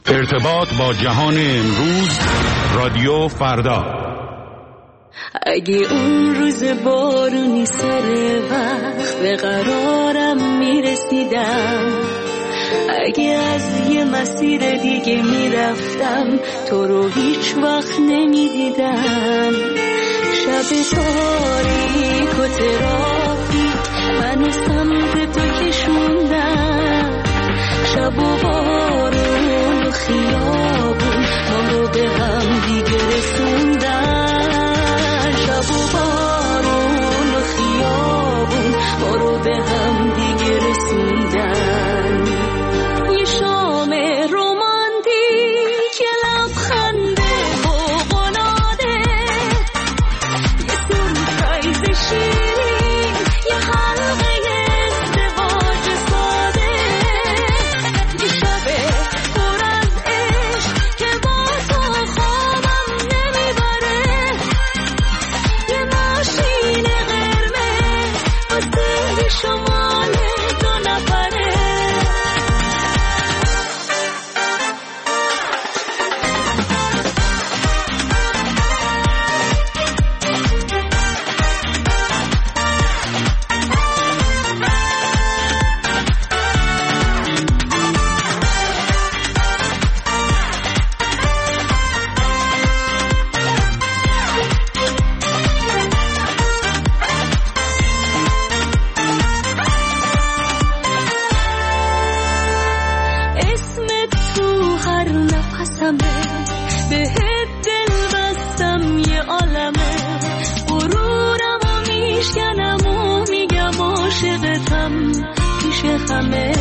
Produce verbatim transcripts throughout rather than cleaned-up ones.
ارتباط با جهان امروز، رادیو فردا. اگه اون روز بارونی سر وقت به قرارم میرسیدم، اگه از یه مسیر دیگه میرفتم تو رو هیچ وقت نمیدیدم، شب تاریک و ترافیک منو سمت تو کشوندم، شب و بارون و خیابون ما رو به هم دیگه رسوندن، شب و بارون و خیابون ما رو به هم دیگه رسوندن. یه شام رومانتیک، یه لبخنده فوق‌العاده، یه سورپرایز شیرین، یه حلقه ازدواج ساده، یه شب پر از عشق که با تو خوابم نمیبره، یه ماشین قرمز واسه شمال دو نفره. اسمت تو هر نفسمه، بهت دل بستم یه عالمه، غرورم و میشکنم و میگم عاشقتم پیش همه،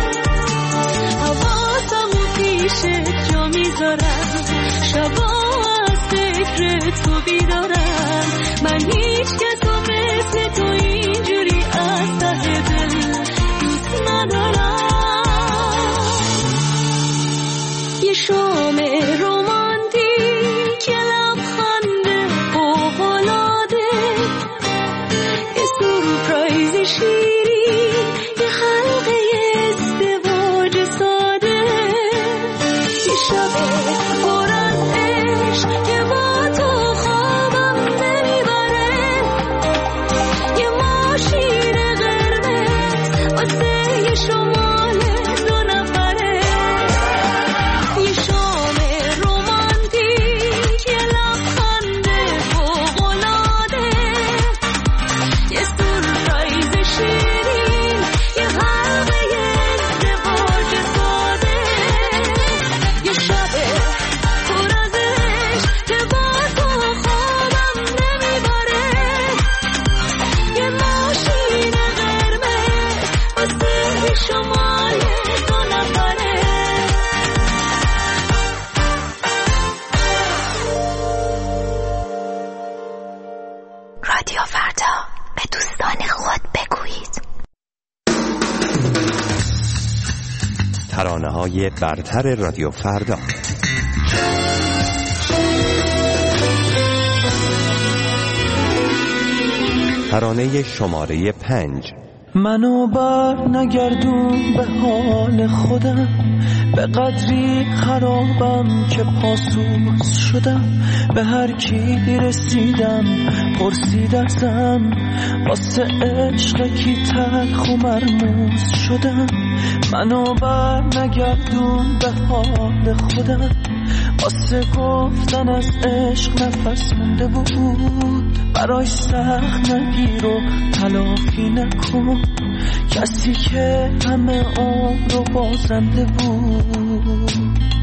حواسم و پیشت جا میذارم، شبا از فکر تو بیدارم، من هیچ کس و مثل تو اینجوری از ته دل دوست ندارم. یه شام رومانتیک، یه لبخنده فوق‌العاده، یه سورپرایز شیرین، یه حلقه ازدواج ساده، یه شب پر از عشق که با تو خوابم نمیبره، یه ماشین قرمز واسه یه شمال دو نفره. یه شام رومانتیک، یه لبخنده فوق‌العاده، یه سورپرایز شیرین، یه حلقه ازدواج ساده، یه شب پر از عشق که با تو خوابم نمیبره، یه ماشین قرمز واسه شمال دو نفره. رادیو فردا، به دوستان خود بگویید. ترانه‌های برتر رادیو فردا. ترانه شماره پنج. منو بر نگردون به حال خودم، به قدری خرابم که پاسوس شدم، به هر کی رسیدم پرسید ازم، واسه عشق کی تلخ و مرموز شدم. منو بر نگردون به حال خودم، واسه گفتن از عشق نفس مونده بود، برای سخت نگیر و تلافی نکن، کسی که همه عمر رو بازنده بود.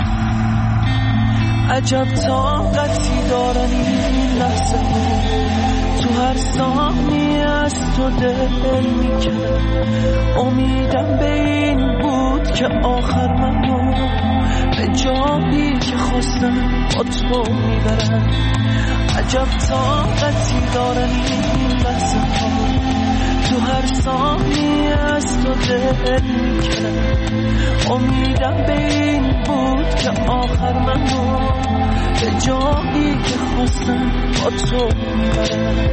عجب طاقتی دارن این لحظه بود، تو هر ثانیه از تو دل میکنه، امیدم به این بود که آخر منو به جایی که خواستم با تو میبرم. عجب طاقتی دارن این لحظه ها، تو هر ثانیه از تو دل میکنم، امیدم به این بود که آخر منو به جایی که خواستم با تو میبرم.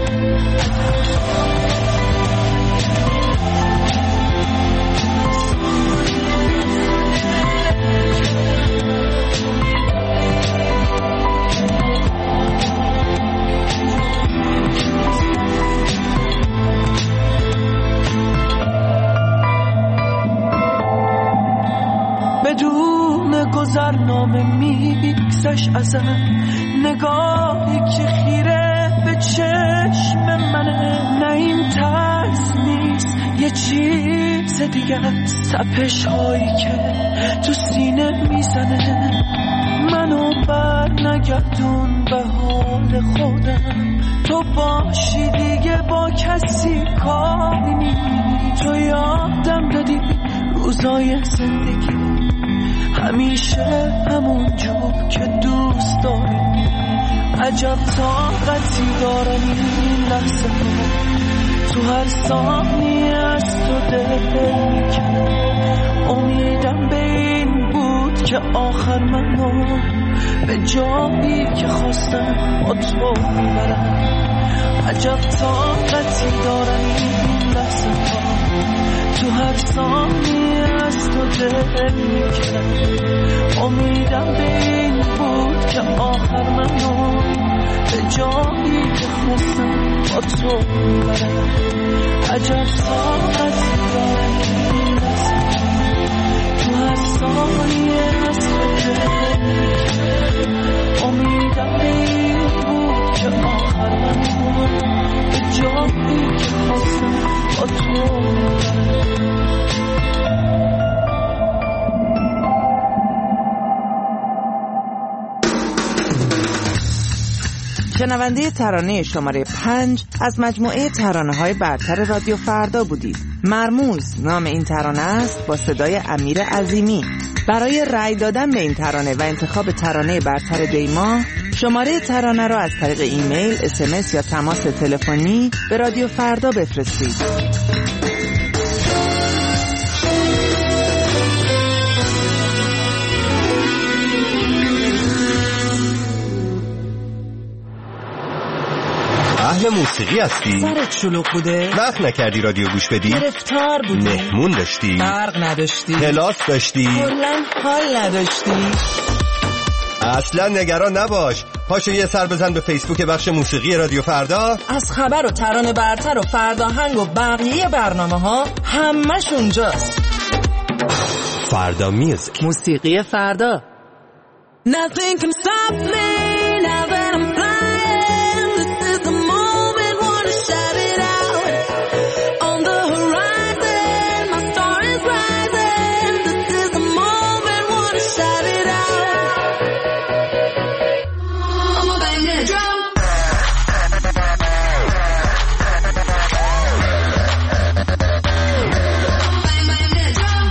بدون گذرنامه میگذشت ازم، نگاهی که خیره به چشم منه. نه این ترس نیست یه چیز دیگه است، تپش هایی که تو سینه میزنه. منو بر نگردون به حال خودم، تو باشی دیگه با کسی کاری نیست. تو یادم دادی روزای زندگی همیشه همون جور که دوست داری. عجب طاقتی دارن این لحظه ها، تو هر ثانیه از تو دل میکنه. امیدم به این بود که آخر منو به جایی که خواستم با تو میبرم. عجب طاقتی دارن این لحظه ها، تو هر ثانیه از تو دل میکنم. امیدم به این بود که آخر منو به جایی که خواستم با تو میبرم. عجب طاقتی دارن این لحظه ها، تو هر ثانیه از تو دل میکنم. امیدم به این بود که آخر منو به جایی که خواستم با تو میبرم. شنونده ترانه شماره پنج از مجموعه ترانه‌های برتر رادیو فردا بودید. مرموز نام این ترانه است با صدای امیر عظیمی. برای رأی دادن به این ترانه و انتخاب ترانه برتر دیما، شماره ترانه را از طریق ایمیل، اس ام اس یا تماس تلفنی به رادیو فردا بفرستید. اهل موسیقی هستی؟ سرت شلوغ بوده؟ وقت نکردی رادیو گوش بدی؟ گرفتار بودی؟ مهمون داشتی؟ برق نداشتی؟ کلاس داشتی؟ کلاً حال نداشتی؟ اصلا نگران نباش، پاشو یه سر بزن به فیسبوک بخش موسیقی رادیو فردا. از خبر و ترانه برتر و فرداهنگ و بقیه برنامه ها همش اونجاست. فردا میوزیک، موسیقی فردا. Nothing can stop me now that I'm flying. This is the moment, wanna shout it out. On the horizon, my star is rising. This is the moment, wanna shout it out. I'm a bang the drum. Bang bang the drum.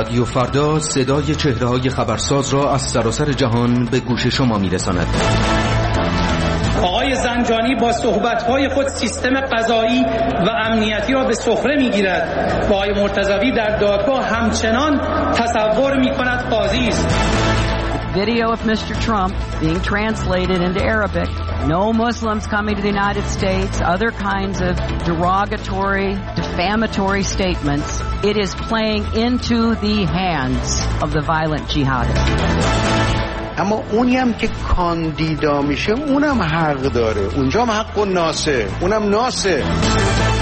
رادیو فردا صدای چهره‌های خبرساز را از سراسر جهان به گوش شما می‌رساند. آقای زنجانی با صحبت‌های خود سیستم قضایی و امنیتی را به سخره می‌گیرد و آقای مرتضوی در دادگاه همچنان تصور می‌کند قاضی است. Video of Mister Trump being translated into Arabic. No Muslims coming to the United States, other kinds of derogatory, defamatory statements. It is playing into the hands of the violent jihadists. اما اونی هم که کاندیدا میشه اونم حق داره، اونجا هم حق و ناسه، اونم ناسه.